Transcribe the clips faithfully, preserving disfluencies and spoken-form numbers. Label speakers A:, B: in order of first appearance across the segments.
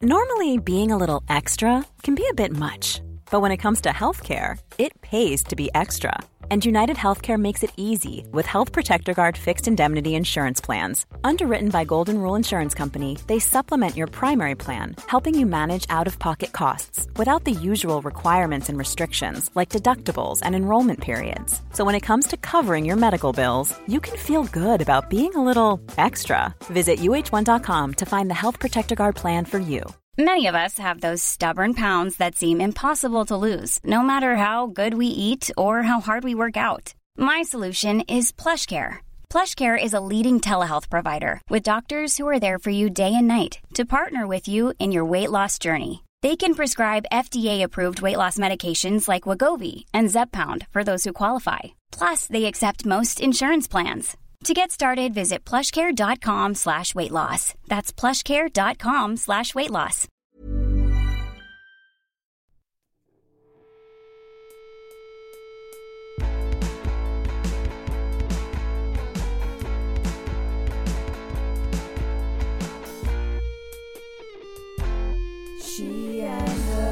A: Normally, being a little extra can be a bit much, but when it comes to healthcare, it pays to be extra. And United Healthcare makes it easy with Health Protector Guard fixed indemnity insurance plans. Underwritten by Golden Rule Insurance Company, they supplement your primary plan, helping you manage out-of-pocket costs without the usual requirements and restrictions like deductibles and enrollment periods. So when it comes to covering your medical bills, you can feel good about being a little extra. Visit U H one dot com to find the Health Protector Guard plan for you.
B: Many of us have those stubborn pounds that seem impossible to lose, no matter how good we eat or how hard we work out. My solution is PlushCare. PlushCare is a leading telehealth provider with doctors who are there for you day and night to partner with you in your weight loss journey. They can prescribe F D A-approved weight loss medications like Wegovy and Zepbound for those who qualify. Plus, they accept most insurance plans. To get started, visit plushcare.com slash weight loss. That's plushcare.com slash weight loss.
C: She and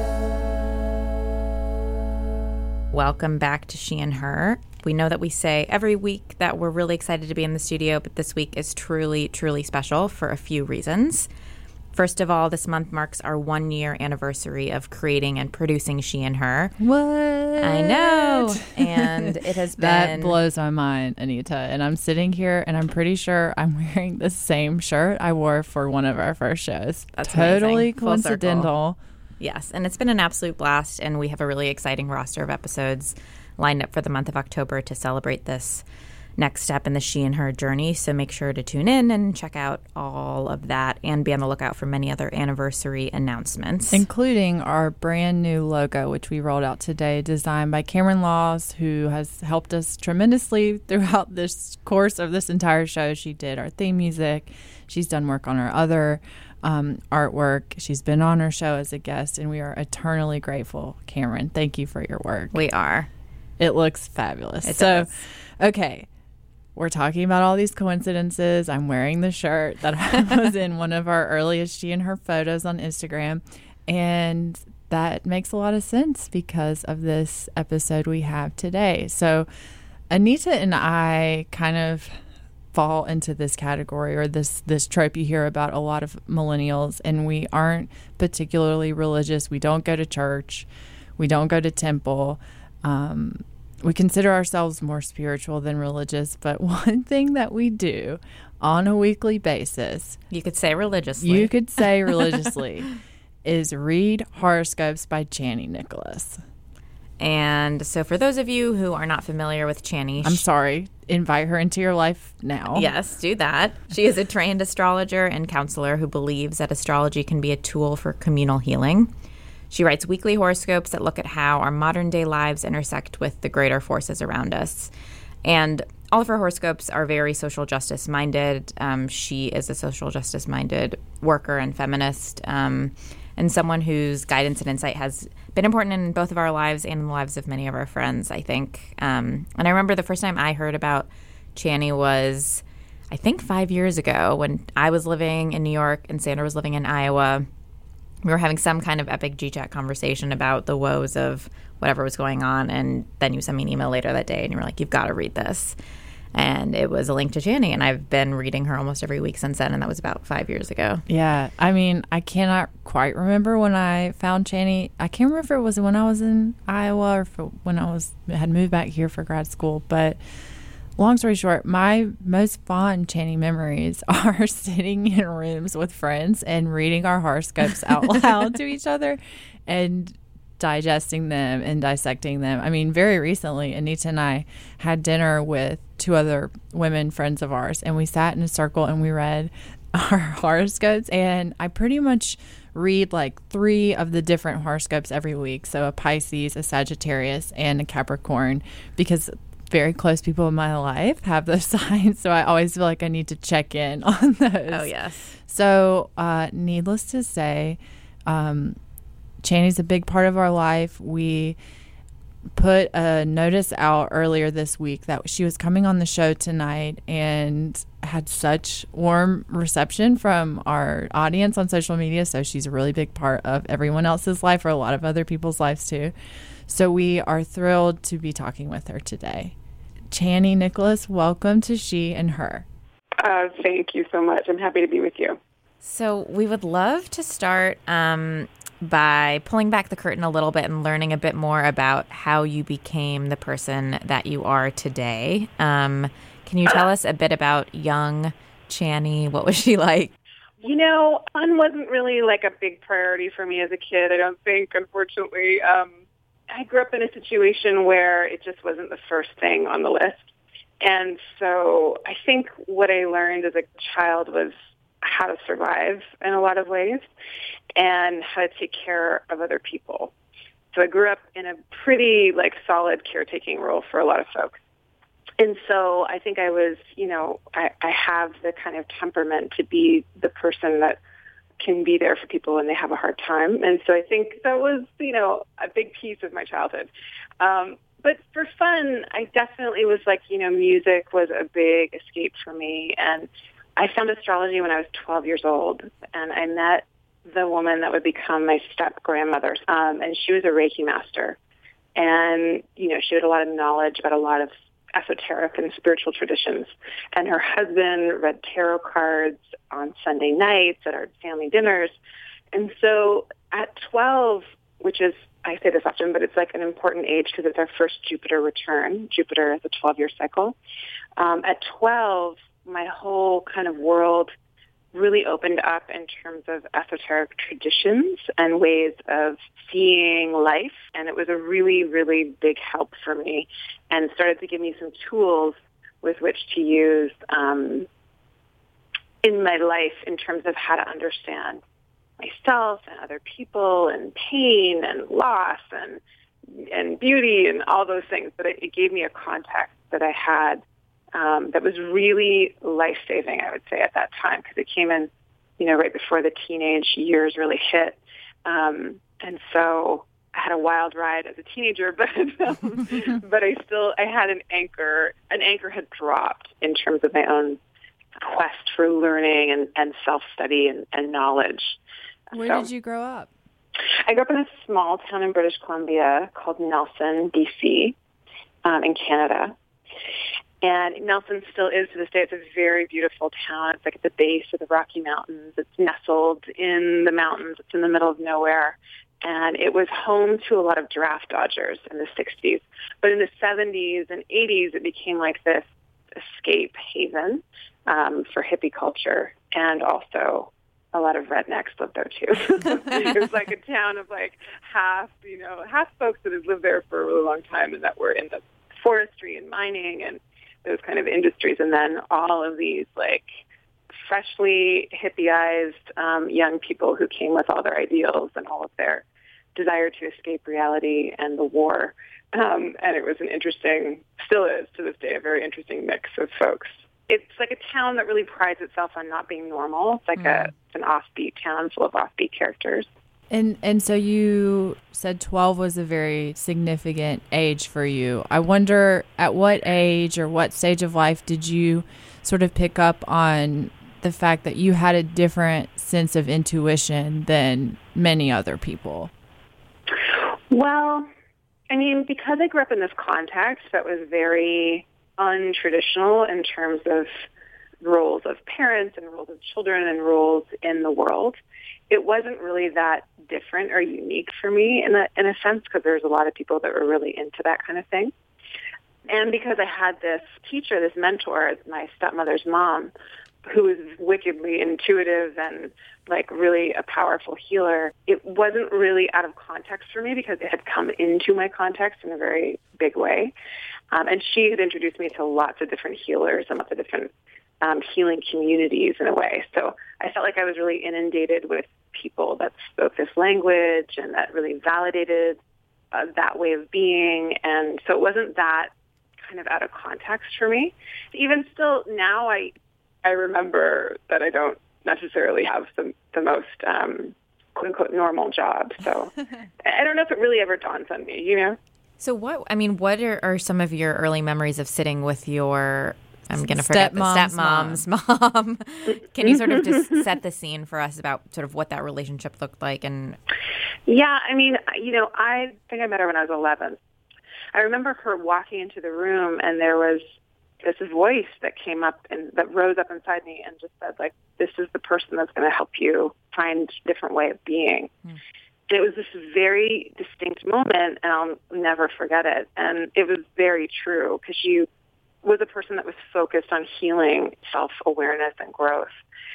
C: Her.
D: Welcome back to She and Her. We know that we say every week that we're really excited to be in the studio, but this week is truly, truly special for a few reasons. First of all, this month marks our one-year anniversary of creating and producing She and Her.
C: What?
D: I know. And it has been...
C: That blows my mind, Anita. And I'm sitting here, and I'm pretty sure I'm wearing the same shirt I wore for one of our first shows.
D: That's
C: totally
D: amazing.
C: coincidental.
D: Yes, and it's been an absolute blast, and we have a really exciting roster of episodes lined up for the month of October to celebrate this next step in the She and Her journey. So make sure to tune in and check out all of that and be on the lookout for many other anniversary announcements.
C: Including our brand new logo, which we rolled out today, designed by Cameron Laws, who has helped us tremendously throughout this course of this entire show. She did our theme music. She's done work on our other um, artwork. She's been on our show as a guest, and we are eternally grateful. Cameron, thank you for your work.
D: We are.
C: It looks fabulous.
D: It
C: so,
D: does.
C: Okay, we're talking about all these coincidences. I'm wearing the shirt that was in one of our earliest She and Her photos on Instagram. And that makes a lot of sense because of this episode we have today. So Anita and I kind of fall into this category or this, this trope you hear about a lot of millennials. And we aren't particularly religious. We don't go to church. We don't go to temple. Um, we consider ourselves more spiritual than religious, but one thing that we do on a weekly basis,
D: you could say religiously,
C: you could say religiously, is read horoscopes by Chani Nicholas.
D: And so for those of you who are not familiar with Chani,
C: I'm sorry, invite her into your life now.
D: Yes, do that. She is a trained astrologer and counselor who believes that astrology can be a tool for communal healing. She writes weekly horoscopes that look at how our modern-day lives intersect with the greater forces around us. And all of her horoscopes are very social justice-minded. Um, she is a social justice-minded worker and feminist, um, and someone whose guidance and insight has been important in both of our lives and in the lives of many of our friends, I think. Um, and I remember the first time I heard about Chani was, I think, five years ago when I was living in New York and Sandra was living in Iowa. We were having some kind of epic G-chat conversation about the woes of whatever was going on, and then you sent me an email later that day, and you were like, you've got to read this. And it was a link to Chani, and I've been reading her almost every week since then, and that was about five years ago.
C: Yeah, I mean, I cannot quite remember when I found Chani. I can't remember if it was when I was in Iowa or if it, when I was had moved back here for grad school, but long story short, my most fond Chani memories are sitting in rooms with friends and reading our horoscopes out loud to each other and digesting them and dissecting them. I mean, very recently, Anita and I had dinner with two other women friends of ours, and we sat in a circle and we read our horoscopes, and I pretty much read like three of the different horoscopes every week. So a Pisces, a Sagittarius, and a Capricorn, because very close people in my life have those signs, so I always feel like I need to check in on those.
D: Oh, yes.
C: So uh, needless to say, um, Chani's a big part of our life. We put a notice out earlier this week that she was coming on the show tonight and had such warm reception from our audience on social media. So she's a really big part of everyone else's life, or a lot of other people's lives too. So we are thrilled to be talking with her today. Chani Nicholas, welcome to She and Her.
E: Uh, thank you so much. I'm happy to be with you.
D: So we would love to start um, by pulling back the curtain a little bit and learning a bit more about how you became the person that you are today. Um, can you tell us a bit about young Chani? What was she like?
E: You know, fun wasn't really like a big priority for me as a kid, I don't think, unfortunately. Um, I grew up in a situation where it just wasn't the first thing on the list. And so I think what I learned as a child was how to survive in a lot of ways and how to take care of other people. So I grew up in a pretty like solid caretaking role for a lot of folks. And so I think I was, you know, I, I have the kind of temperament to be the person that can be there for people when they have a hard time. And so I think that was, you know, a big piece of my childhood. Um, but for fun, I definitely was like, you know, music was a big escape for me. And I found astrology when I was twelve years old, and I met the woman that would become my step-grandmother, um, and she was a Reiki master. And, you know, she had a lot of knowledge about a lot of esoteric and spiritual traditions. And her husband read tarot cards on Sunday nights at our family dinners. And so at twelve, which is, I say this often, but it's like an important age because it's our first Jupiter return. Jupiter is a twelve-year cycle. Um, at twelve, my whole kind of world really opened up in terms of esoteric traditions and ways of seeing life. And it was a really, really big help for me and started to give me some tools with which to use um, in my life in terms of how to understand myself and other people and pain and loss and and beauty and all those things. But it, it gave me a context that I had Um, that was really life-saving, I would say, at that time, because it came in, you know, right before the teenage years really hit. Um, and so I had a wild ride as a teenager, but um, but I still, I had an anchor. An anchor had dropped in terms of my own quest for learning and, and self-study and, and knowledge.
C: Where
E: so,
C: did you grow up?
E: I grew up in a small town in British Columbia called Nelson, B C, um, in Canada. And Nelson still is to this day. It's a very beautiful town. It's like at the base of the Rocky Mountains. It's nestled in the mountains. It's in the middle of nowhere. And it was home to a lot of draft dodgers in the sixties. But in the seventies and eighties, it became like this escape haven um, for hippie culture. And also a lot of rednecks lived there, too. It was like a town of like half, you know, half folks that had lived there for a really long time and that were in the forestry and mining and those kind of industries, and then all of these like freshly hippieized um, young people who came with all their ideals and all of their desire to escape reality and the war. Um, and it was an interesting, still is to this day, a very interesting mix of folks. It's like a town that really prides itself on not being normal. It's like mm. a it's an offbeat town full of offbeat characters.
C: And and so you said twelve was a very significant age for you. I wonder at what age or what stage of life did you sort of pick up on the fact that you had a different sense of intuition than many other people?
E: Well, I mean, because I grew up in this context that was very untraditional in terms of roles of parents and roles of children and roles in the world, it wasn't really that different or unique for me in a, in a sense, because there's a lot of people that were really into that kind of thing. And because I had this teacher, this mentor, my stepmother's mom, who was wickedly intuitive and like really a powerful healer, it wasn't really out of context for me because it had come into my context in a very big way. Um, and she had introduced me to lots of different healers and lots of different um, healing communities in a way. So I felt like I was really inundated with people that spoke this language and that really validated uh, that way of being. And so it wasn't that kind of out of context for me. Even still now, I I remember that I don't necessarily have the, the most um, quote-unquote normal job. So I don't know if it really ever dawns on me, you know?
D: So what, I mean, what are, are some of your early memories of sitting with your, I'm going to forget the stepmom's mom. mom. Can you sort of just set the scene for us about sort of what that relationship looked like? And
E: Yeah, I mean, you know, I think I met her when I was eleven. I remember her walking into the room, and there was this voice that came up and that rose up inside me and just said, like, this is the person that's going to help you find a different way of being. Mm. It was this very distinct moment, and I'll never forget it. And it was very true, because she was a person that was focused on healing, self-awareness, and growth.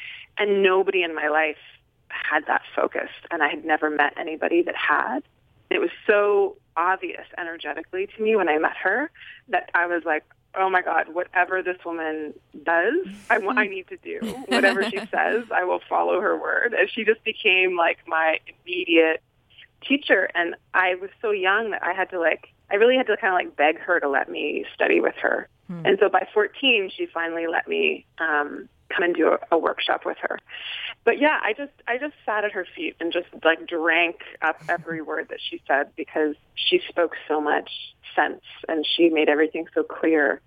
E: And nobody in my life had that focus, and I had never met anybody that had. It was so obvious energetically to me when I met her that I was like, oh my God, whatever this woman does, I, I need to do. Whatever she says, I will follow her word. And she just became like my immediate teacher. And I was so young that I had to like, I really had to kind of like beg her to let me study with her. Hmm. And so by fourteen, she finally let me um, come and do a, a workshop with her. But yeah, I just I just sat at her feet and just like drank up every word that she said, because she spoke so much sense and she made everything so clear,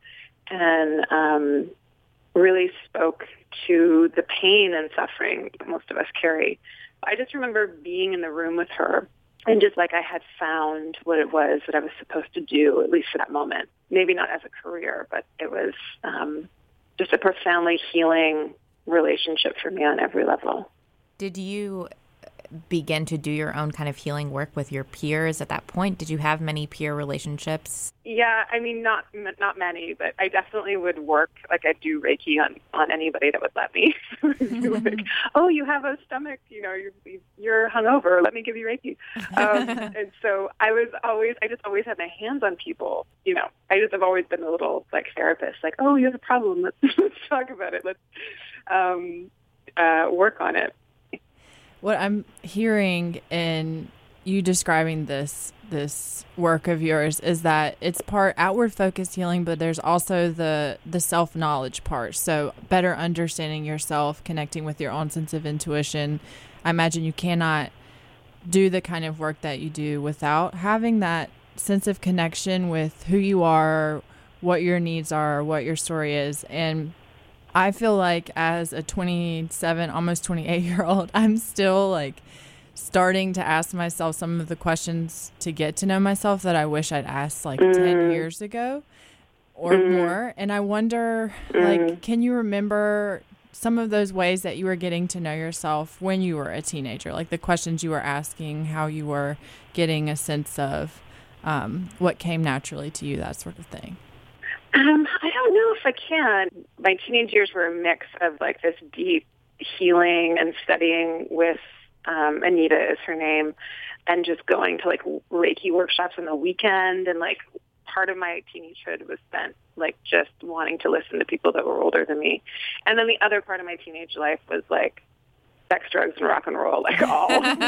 E: and um, really spoke to the pain and suffering that most of us carry. I just remember being in the room with her and just like I had found what it was that I was supposed to do, at least for that moment. Maybe not as a career, but it was um, just a profoundly healing relationship for me on every level.
D: Did you begin to do your own kind of healing work with your peers at that point? Did you have many peer relationships?
E: Yeah, I mean, not not many, but I definitely would work, like I'd do Reiki on, on anybody that would let me. Like, oh, you have a stomach, you know, you're, you're hungover, let me give you Reiki. Um, and so I was always, I just always had my hands on people, you know. I just have always been a little, like, therapist, like, oh, you have a problem, let's, let's talk about it, let's um, uh, work on it.
C: What I'm hearing in you describing this this work of yours is that it's part outward focused healing, but there's also the the self knowledge part. So better understanding yourself, connecting with your own sense of intuition. I imagine you cannot do the kind of work that you do without having that sense of connection with who you are, what your needs are, what your story is. And I feel like as a twenty-seven, almost twenty-eight year old, I'm still like starting to ask myself some of the questions to get to know myself that I wish I'd asked like mm. ten years ago or mm. more. And I wonder, mm. like, can you remember some of those ways that you were getting to know yourself when you were a teenager? Like the questions you were asking, how you were getting a sense of um, what came naturally to you, that sort of thing.
E: Um, I don't know if I can. My teenage years were a mix of like this deep healing and studying with um, Anita is her name, and just going to like Reiki workshops on the weekend. And like part of my teenagehood was spent like just wanting to listen to people that were older than me. And then the other part of my teenage life was like sex, drugs, and rock and roll, like all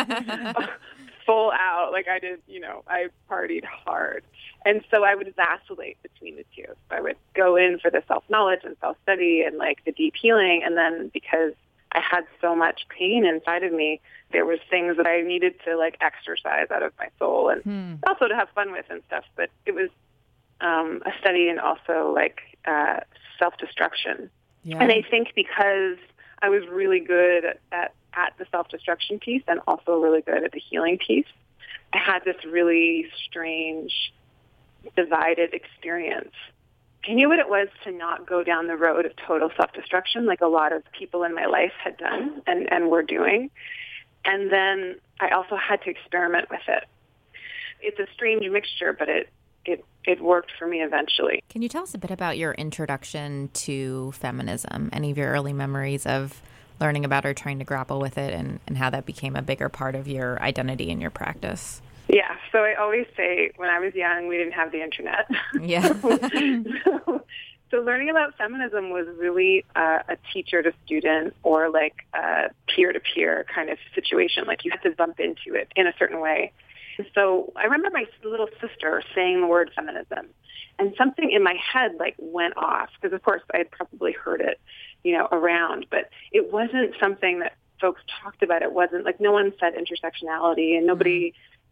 E: full out. Like I did, you know, I partied hard. And so I would vacillate between the two. So I would go in for the self-knowledge and self-study and like the deep healing. And then because I had so much pain inside of me, there was things that I needed to like exercise out of my soul and hmm. also to have fun with and stuff. But it was um, a study and also like uh, self-destruction. Yeah. And I think because I was really good at, at, at the self-destruction piece and also really good at the healing piece, I had this really strange divided experience. I knew what it was to not go down the road of total self-destruction like a lot of people in my life had done and, and were doing. And then I also had to experiment with it. It's a strange mixture, but it, it, it worked for me eventually.
D: Can you tell us a bit about your introduction to feminism? Any of your early memories of learning about or trying to grapple with it, and, and how that became a bigger part of your identity and your practice?
E: Yeah, so I always say when I was young, we didn't have the internet.
D: Yeah.
E: so, so learning about feminism was really uh, a teacher-to-student or like a peer-to-peer kind of situation. Like you had to bump into it in a certain way. So I remember my little sister saying the word feminism, and something in my head like went off because, of course, I had probably heard it, you know, around, but it wasn't something that folks talked about. It wasn't like no one said intersectionality, and nobody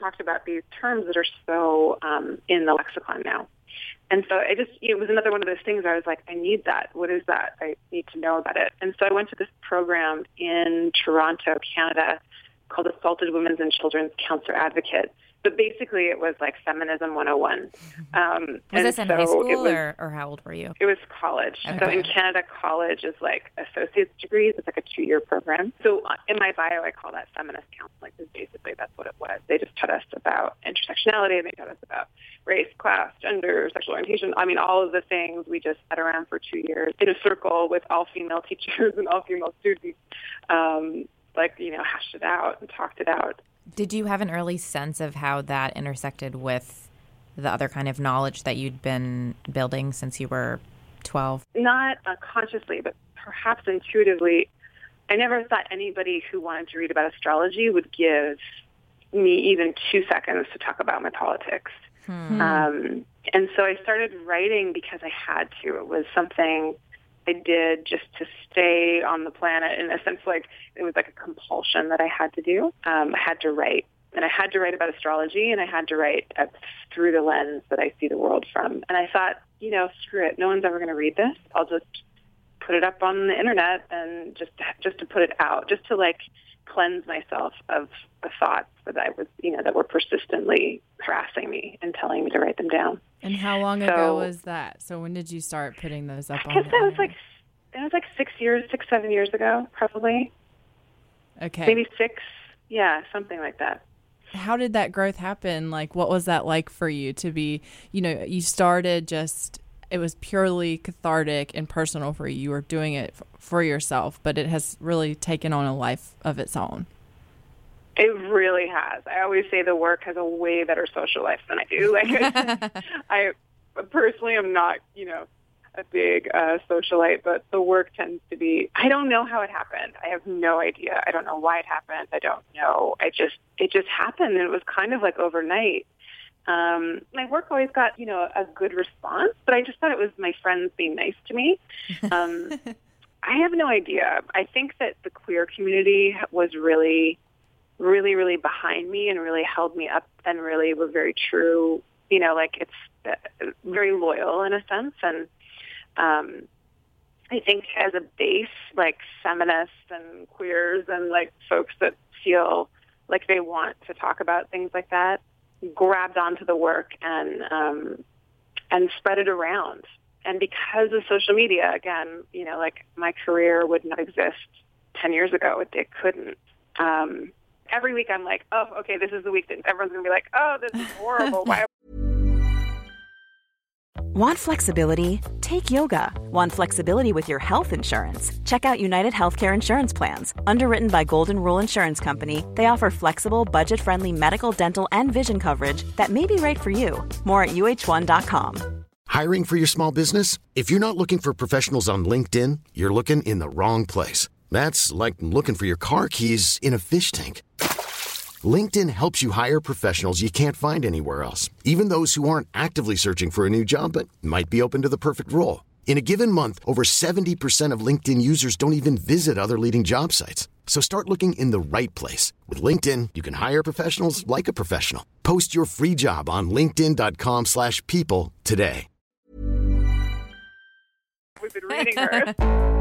E: talked about these terms that are so um, in the lexicon now. And so I just, it was another one of those things where I was like, I need that. What is that? I need to know about it. And so I went to this program in Toronto, Canada, called Assaulted Women's and Children's Counselor Advocate. But basically it was like Feminism one oh one. Um,
D: was this in
E: so
D: high school
E: was,
D: or, or how old were you?
E: It was college.
D: Okay.
E: So in Canada, college is like associate's degrees. It's like a two-year program. So in my bio, I call that feminist counseling because basically that's what it was. They just taught us about intersectionality, and they taught us about race, class, gender, sexual orientation. I mean, all of the things we just sat around for two years in a circle with all female teachers and all female students, um, like, you know, hashed it out and talked it out.
D: Did you have an early sense of how that intersected with the other kind of knowledge that you'd been building since you were twelve?
E: Not uh, consciously, but perhaps intuitively. I never thought anybody who wanted to read about astrology would give me even two seconds to talk about my politics. Hmm. Um, and so I started writing because I had to. It was something I did just to stay on the planet. In a sense, like it was like a compulsion that I had to do. Um, I had to write, and I had to write about astrology, and I had to write uh, through the lens that I see the world from. And I thought, you know, screw it. No one's ever going to read this. I'll just put it up on the internet and just just to put it out, just to like cleanse myself of the thoughts that I was, you know, that were persistently harassing me and telling me to write them down.
C: And how long
E: so,
C: ago was that? So when did you start putting those up
E: I
C: on
E: guess
C: the
E: that was like, that was like six years, six, seven years ago, probably.
C: Okay.
E: Maybe six. Yeah, something like that.
C: How did that growth happen? Like, what was that like for you to be, you know, you started just, it was purely cathartic and personal for you. You were doing it f- for yourself, but it has really taken on a life of its own.
E: It really has. I always say the work has a way better social life than I do. Like, I personally am not, you know, a big uh, socialite, but the work tends to be, I don't know how it happened. I have no idea. I don't know why it happened. I don't know. I just, it just happened, and it was kind of like overnight. Um, my work always got, you know, a good response, but I just thought it was my friends being nice to me. Um, I have no idea. I think that the queer community was really, really, really behind me and really held me up and really were very true. You know, like it's uh, very loyal in a sense. And um, I think as a base, like feminists and queers and like folks that feel like they want to talk about things like that, grabbed onto the work and um, and spread it around. And because of social media, again, you know, like my career would not exist ten years ago. It, it couldn't. Um, every week I'm like, oh, okay, this is the week that everyone's going to be like, oh, this is horrible. Why?
A: Want flexibility? Take yoga. Want flexibility with your health insurance? Check out United Healthcare Insurance Plans. Underwritten by Golden Rule Insurance Company, they offer flexible, budget-friendly medical, dental, and vision coverage that may be right for you. More at U H one dot com.
F: Hiring for your small business? If you're not looking for professionals on LinkedIn, you're looking in the wrong place. That's like looking for your car keys in a fish tank. LinkedIn helps you hire professionals you can't find anywhere else, even those who aren't actively searching for a new job but might be open to the perfect role. In a given month, over seventy percent of LinkedIn users don't even visit other leading job sites. So start looking in the right place. With LinkedIn, you can hire professionals like a professional. Post your free job on linkedin dot com slash people today.
E: We've been reading her.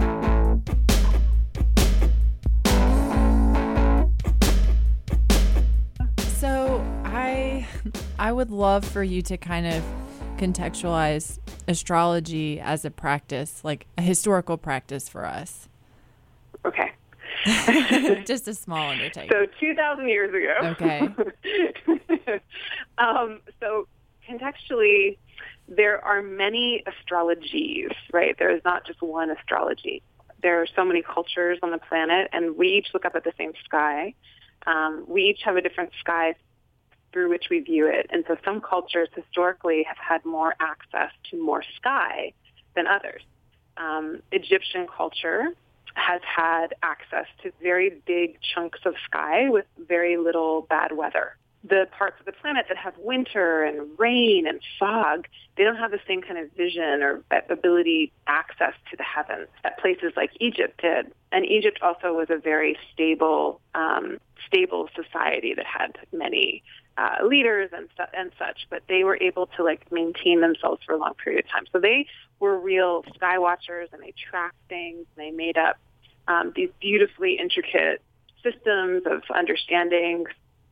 C: So I I would love for you to kind of contextualize astrology as a practice, like a historical practice for us.
E: Okay.
C: Just a small undertaking.
E: So two thousand years ago.
C: Okay.
E: um, so contextually, there are many astrologies, right? There is not just one astrology. There are so many cultures on the planet, and we each look up at the same sky. Um, we each have a different sky through which we view it. And so some cultures historically have had more access to more sky than others. Um, Egyptian culture has had access to very big chunks of sky with very little bad weather. the parts of the planet that have winter and rain and fog, they don't have the same kind of vision or ability, access to the heavens that places like Egypt did. And Egypt also was a very stable, um, stable society that had many uh, leaders and, su- and such, but they were able to like maintain themselves for a long period of time. So they were real sky watchers, and they tracked things. And they made up um, these beautifully intricate systems of understanding.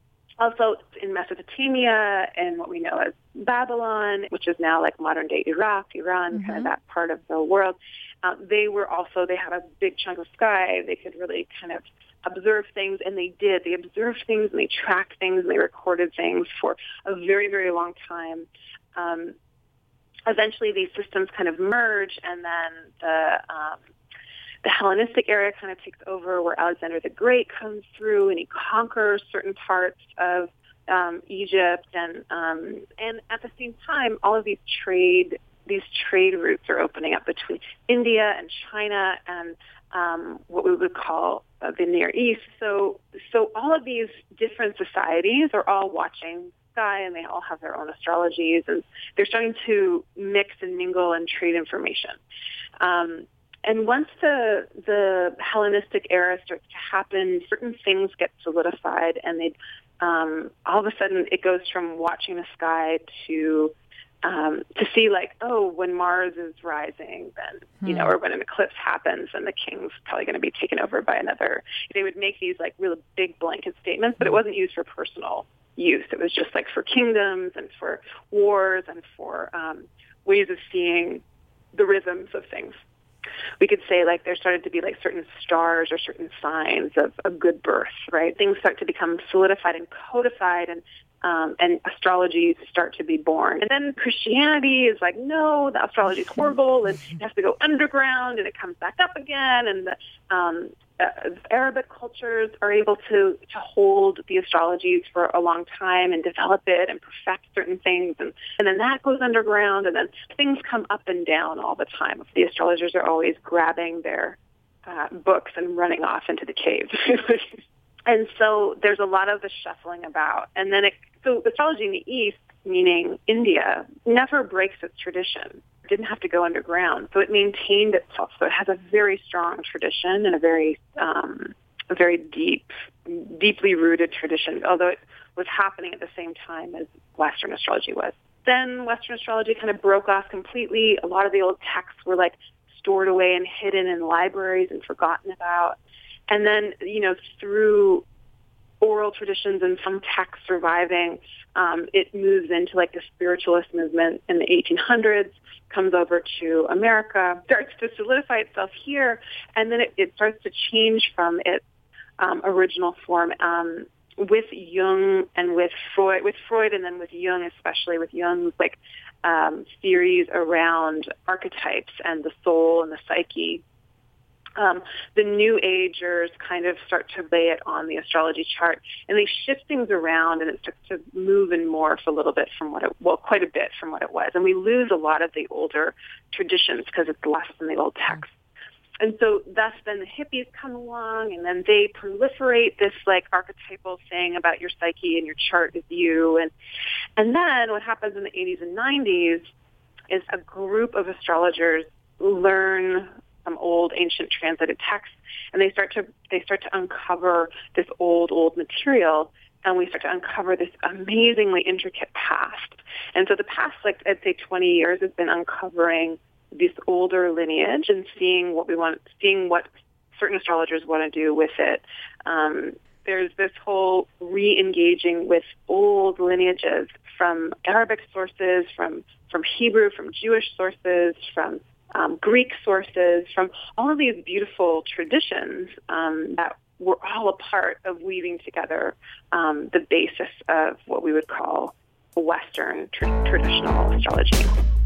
E: Also in Mesopotamia and what we know as Babylon, which is now like modern-day Iraq, Iran, mm-hmm. kind of that part of the world, uh, they were also, they had a big chunk of sky. They could really kind of observe things, and they did. They observed things, and they tracked things, and they recorded things for a very, very long time. Um, eventually, these systems kind of merge, and then the... Um, The Hellenistic era kind of takes over, where Alexander the Great comes through and he conquers certain parts of um, Egypt, and um, and at the same time, all of these trade these trade routes are opening up between India and China and um, what we would call uh, the Near East. So so all of these different societies are all watching sky, and they all have their own astrologies, and they're starting to mix and mingle and trade information. Um, And once the the Hellenistic era starts to happen, certain things get solidified, and they um, all of a sudden it goes from watching the sky to um, to see like, oh, when Mars is rising, then you know, or when an eclipse happens, and the king's probably going to be taken over by another. They would make these like really big blanket statements, but it wasn't used for personal use. It was just like for kingdoms and for wars and for um, ways of seeing the rhythms of things. We could say like there started to be like certain stars or certain signs of a good birth, right? Things start to become solidified and codified, and um, and astrology start to be born. And then Christianity is like, no, the astrology is horrible, and it has to go underground, and it comes back up again. And the um, uh, Arabic cultures are able to, to hold the astrologies for a long time and develop it and perfect certain things. And, and then that goes underground, and then things come up and down all the time. The astrologers are always grabbing their uh, books and running off into the caves. And so there's a lot of the shuffling about. And then it, so astrology in the East, meaning India, never breaks its tradition. It didn't have to go underground. So it maintained itself. So it has a very strong tradition and a very, um, a very deep, deeply rooted tradition, although it was happening at the same time as Western astrology was. Then Western astrology kind of broke off completely. A lot of the old texts were like stored away and hidden in libraries and forgotten about. And then, you know, through oral traditions and some texts surviving, um, it moves into like the spiritualist movement in the eighteen hundreds, comes over to America, starts to solidify itself here, and then it, it starts to change from its um, original form um, with Jung and with Freud, with Freud and then with Jung, especially with Jung's like um, theories around archetypes and the soul and the psyche. Um, the New Agers kind of start to lay it on the astrology chart, and they shift things around, and it starts to move and morph a little bit from what it, well, quite a bit from what it was. And we lose a lot of the older traditions because it's less than the old texts. And so thus then the hippies come along, and then they proliferate this like archetypal thing about your psyche and your chart is you. And, and then what happens in the eighties and nineties is a group of astrologers learn some old ancient translated texts, and they start to they start to uncover this old old material, and we start to uncover this amazingly intricate past. And so the past, like I'd say, twenty years has been uncovering this older lineage and seeing what we want, seeing what certain astrologers want to do with it. Um, there's this whole re-engaging with old lineages from Arabic sources, from from Hebrew, from Jewish sources, from Um, Greek sources, from all of these beautiful traditions um, that were all a part of weaving together um, the basis of what we would call Western tra- traditional astrology.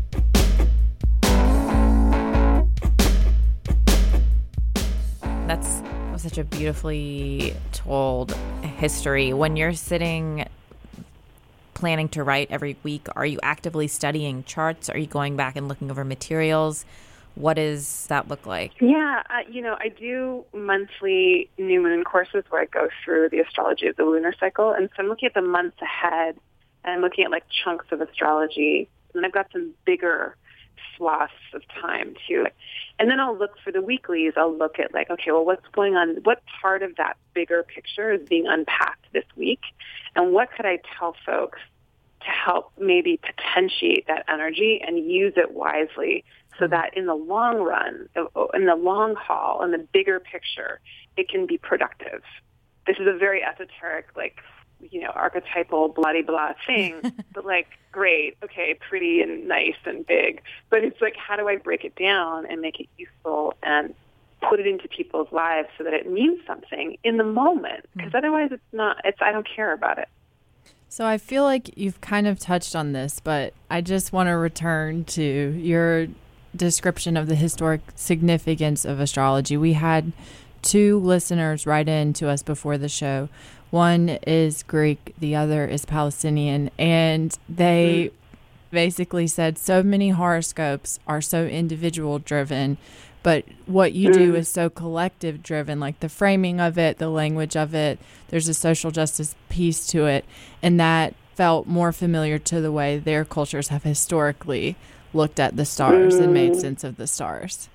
D: That's such a beautifully told history. When you're sitting planning to write every week, are you actively studying charts? Are you going back and looking over materials? What does that look like?
E: Yeah, uh, you know, I do monthly new moon courses where I go through the astrology of the lunar cycle. And so I'm looking at the months ahead, and I'm looking at like chunks of astrology. And I've got some bigger swaths of time too. And then I'll look for the weeklies. I'll look at like, okay, well, what's going on? What part of that bigger picture is being unpacked this week? And what could I tell folks to help maybe potentiate that energy and use it wisely so that in the long run, in the long haul, in the bigger picture, it can be productive. This is a very esoteric, like, you know, archetypal blah-de-blah thing, but like, great, okay, pretty and nice and big. But it's like, how do I break it down and make it useful and put it into people's lives so that it means something in the moment? Because otherwise it's not, it's, I don't care about it.
C: So I feel like you've kind of touched on this, but I just want to return to your description of the historic significance of astrology. We had two listeners write in to us before the show. One is Greek, the other is Palestinian, and they mm. basically said so many horoscopes are so individual driven, but what you mm. do is so collective driven, like the framing of it, the language of it, there's a social justice piece to it, and that felt more familiar to the way their cultures have historically looked at the stars mm. and made sense of the stars.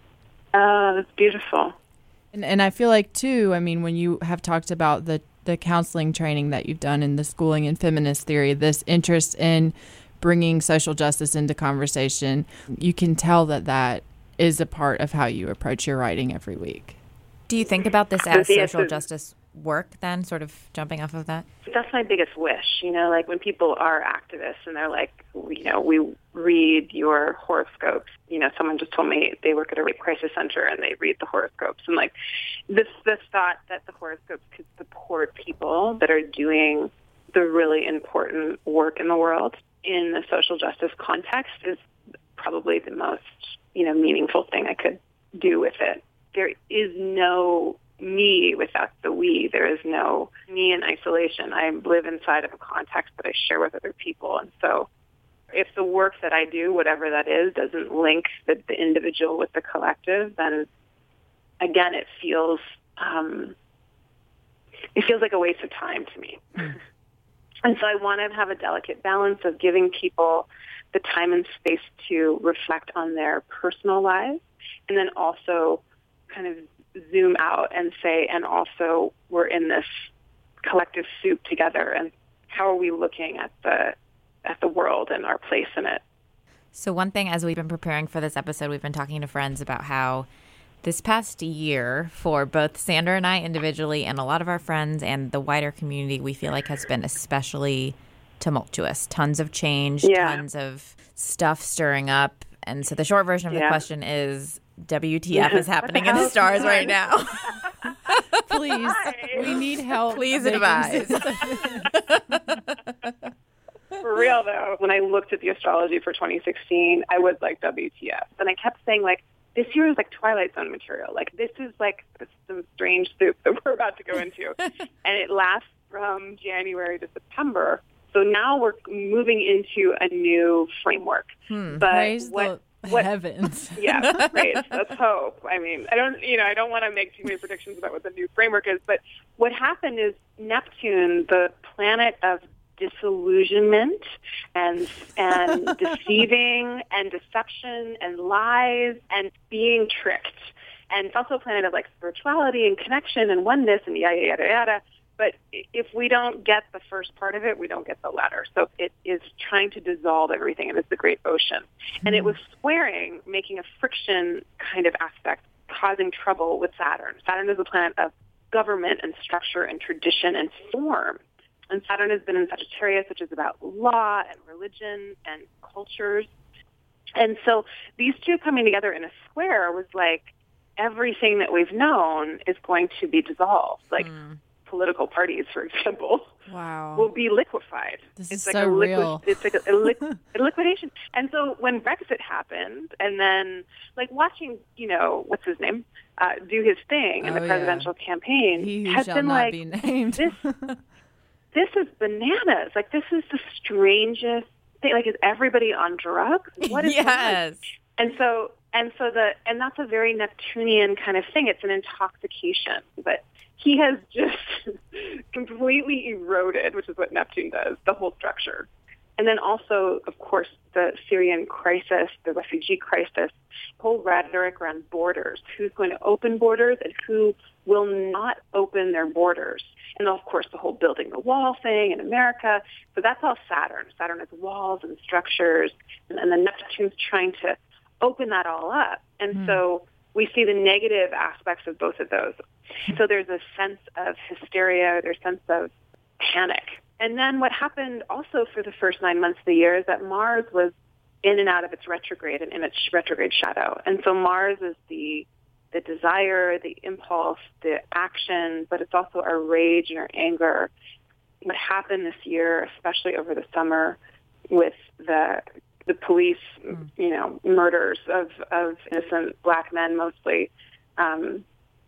E: Oh, that's beautiful.
C: And, and I feel like, too, I mean, when you have talked about the, the counseling training that you've done in the schooling in feminist theory, this interest in bringing social justice into conversation, you can tell that that is a part of how you approach your writing every week.
D: Do you think about this as social justice work then, sort of jumping off of that?
E: That's my biggest wish, you know, like when people are activists and they're like, you know, we read your horoscopes. You know, someone just told me they work at a rape crisis center and they read the horoscopes. And like this, this thought that the horoscopes could support people that are doing the really important work in the world in the social justice context is probably the most, you know, meaningful thing I could do with it. There is no me without the we. There is no me in isolation. I live inside of a context that I share with other people. And so if the work that I do, whatever that is, doesn't link the, the individual with the collective, then again, it feels, um, it feels like a waste of time to me. And so I want to have a delicate balance of giving people the time and space to reflect on their personal lives, and then also kind of zoom out and say, and also we're in this collective soup together, and how are we looking at the at the world and our place in it.
D: So one thing, as we've been preparing for this episode, we've been talking to friends about how this past year for both Sandra and I individually and a lot of our friends and the wider community, we feel like has been especially tumultuous. Tons of change, yeah. tons of stuff stirring up. And so the short version of the yeah. question is, W T F is happening in the stars right now?
C: Please, we need help.
D: Please advise.
E: For real, though, when I looked at the astrology for twenty sixteen, I was like, W T F. And I kept saying, like, this year is like Twilight Zone material. Like, this is like some strange soup that we're about to go into. And it lasts from January to September. So now we're moving into a new framework.
C: Hmm,
E: but
C: praise
E: what,
C: the
E: what,
C: heavens.
E: Yeah, praise. Let's hope. I mean, I don't, you know, I don't want to make too many predictions about what the new framework is. But what happened is Neptune, the planet of disillusionment and and deceiving and deception and lies and being tricked, and it's also a planet of like spirituality and connection and oneness and yada yada yada. But if we don't get the first part of it, we don't get the latter. So it is trying to dissolve everything, and it's the great ocean. Mm-hmm. And it was squaring, making a friction kind of aspect, causing trouble with Saturn. Saturn is a planet of government and structure and tradition and form. And Saturn has been in Sagittarius, which is about law and religion and cultures. And so these two coming together in a square was like everything that we've known is going to be dissolved. Like mm. political parties, for example,
C: wow.
E: will be liquefied.
C: This
E: it's
C: is
E: like
C: so
E: a liquid,
C: real.
E: It's like a, a, liquid, a liquidation. And so when Brexit happened, and then like watching, you know, what's his name, uh, do his thing in
C: oh,
E: the presidential
C: yeah.
E: campaign,
C: he
E: has
C: shall
E: been
C: not
E: like
C: be named.
E: this. This is bananas. Like, this is the strangest thing. Like, is everybody on drugs? What is
D: yes.
E: that? And so And so the and that's a very Neptunian kind of thing. It's an intoxication, but he has just completely eroded, which is what Neptune does, the whole structure. And then also, of course, the Syrian crisis, the refugee crisis, whole rhetoric around borders, who's going to open borders and who will not open their borders. And, of course, the whole building the wall thing in America. So that's all Saturn. Saturn has walls and structures, and, and then Neptune's trying to open that all up. And mm. so we see the negative aspects of both of those. So there's a sense of hysteria, there's a sense of panic. And then what happened also for the first nine months of the year is that Mars was in and out of its retrograde and in its retrograde shadow. And so Mars is the the desire, the impulse, the action, but it's also our rage and our anger. What happened this year, especially over the summer with the the police, mm. you know, murders of, of innocent black men mostly, um,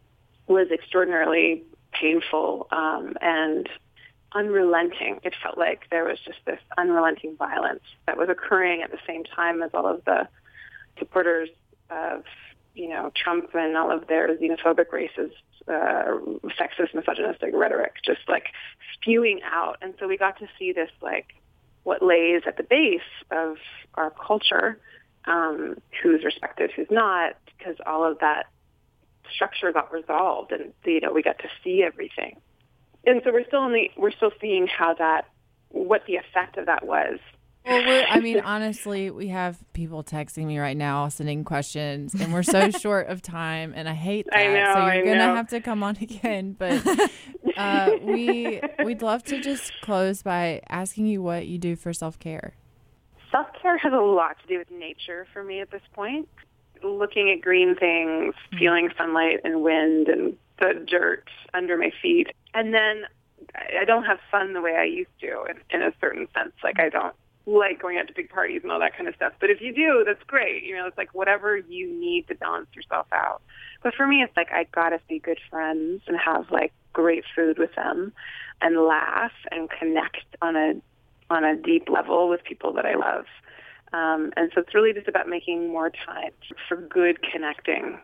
E: was extraordinarily painful um, and unrelenting. It felt like there was just this unrelenting violence that was occurring at the same time as all of the supporters of, you know, Trump and all of their xenophobic, racist, uh, sexist, misogynistic rhetoric just like spewing out. And so we got to see this, like, what lays at the base of our culture, um, who's respected, who's not, because all of that structure got resolved, and, you know, we got to see everything. And so we're still only we're still seeing how that, what the effect of that was.
C: Well, we're, I mean, honestly, we have people texting me right now, sending questions, and we're so short of time, and I hate that.
E: I know,
C: so you're
E: I
C: gonna
E: know.
C: have to come on again. But uh, we we'd love to just close by asking you what you do for self-care.
E: Self-care has a lot to do with nature for me at this point. Looking at green things, mm-hmm. feeling sunlight and wind and the dirt under my feet. And then I don't have fun the way I used to in, in a certain sense. Like, I don't like going out to big parties and all that kind of stuff. But if you do, that's great. You know, it's like whatever you need to balance yourself out. But for me, it's like I got to see good friends and have, like, great food with them and laugh and connect on a on a deep level with people that I love. Um, and so it's really just about making more time for good connecting,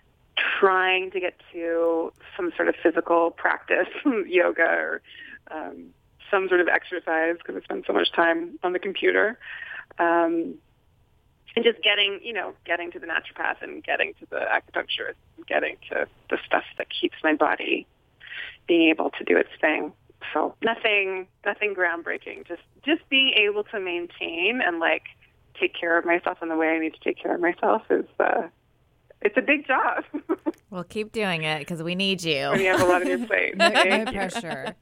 E: trying to get to some sort of physical practice, yoga or um, some sort of exercise, because I spend so much time on the computer, um, and just getting, you know, getting to the naturopath and getting to the acupuncturist, and getting to the stuff that keeps my body being able to do its thing. So nothing, nothing groundbreaking. Just, just being able to maintain and, like, take care of myself in the way I need to take care of myself is. Uh, It's a big job.
D: Well, keep doing it because we need you.
E: When you have a lot on your plate.
C: No, no pressure.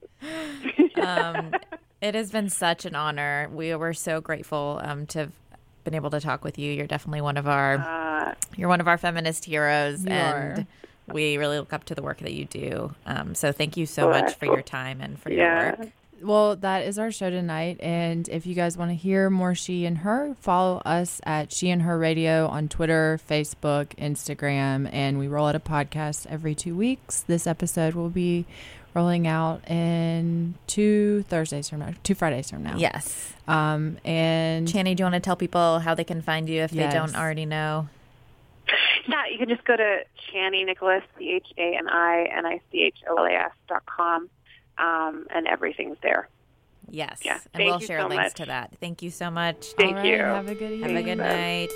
D: um, it has been such an honor. We were so grateful um, to have been able to talk with you. You're definitely one of our uh, you're one of our feminist heroes,
C: you
D: and
C: are.
D: we really look up to the work that you do. Um, so thank you so much for your time and for
E: yeah.
D: your work.
C: Well, that is our show tonight. And if you guys want to hear more She and Her, follow us at She and Her Radio on Twitter, Facebook, Instagram. And we roll out a podcast every two weeks. This episode will be rolling out in two Thursdays from now, two Fridays from now.
D: Yes.
C: Um, and
D: Channy, do you want to tell people how they can find you if
C: yes.
D: they don't already know?
E: Yeah, you can just go to Chani Nicholas, C H A N I N I C H O L A S dot com. Um, and everything's there.
D: Yes.
E: Yeah.
D: And we'll
E: you
D: share
E: so
D: links
E: much.
D: to that. Thank you so much.
E: Thank
C: All right,
E: you.
C: Have a good evening.
D: Have a good night.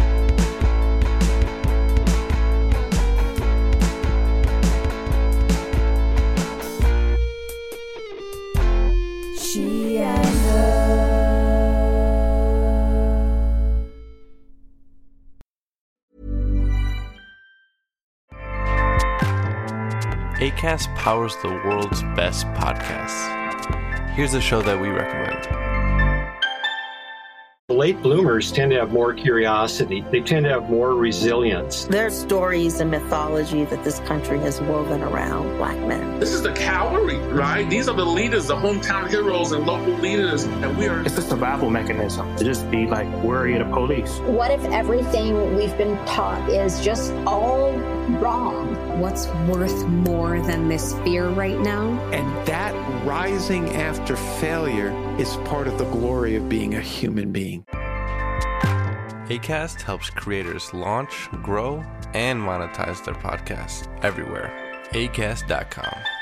C: She and
G: Acast powers the world's best podcasts. Here's a show that we recommend.
H: Late bloomers tend to have more curiosity. They tend to have more resilience.
I: There are stories and mythology that this country has woven around Black men.
J: This is the cavalry, right? These are the leaders, the hometown heroes and local leaders, and we are...
K: It's a survival mechanism to just be like worried of police.
L: What if everything we've been taught is just all wrong?
M: What's worth more than this fear right now?
N: And that rising after failure is part of the glory of being a human being.
G: Acast helps creators launch, grow, and monetize their podcasts everywhere. acast dot com.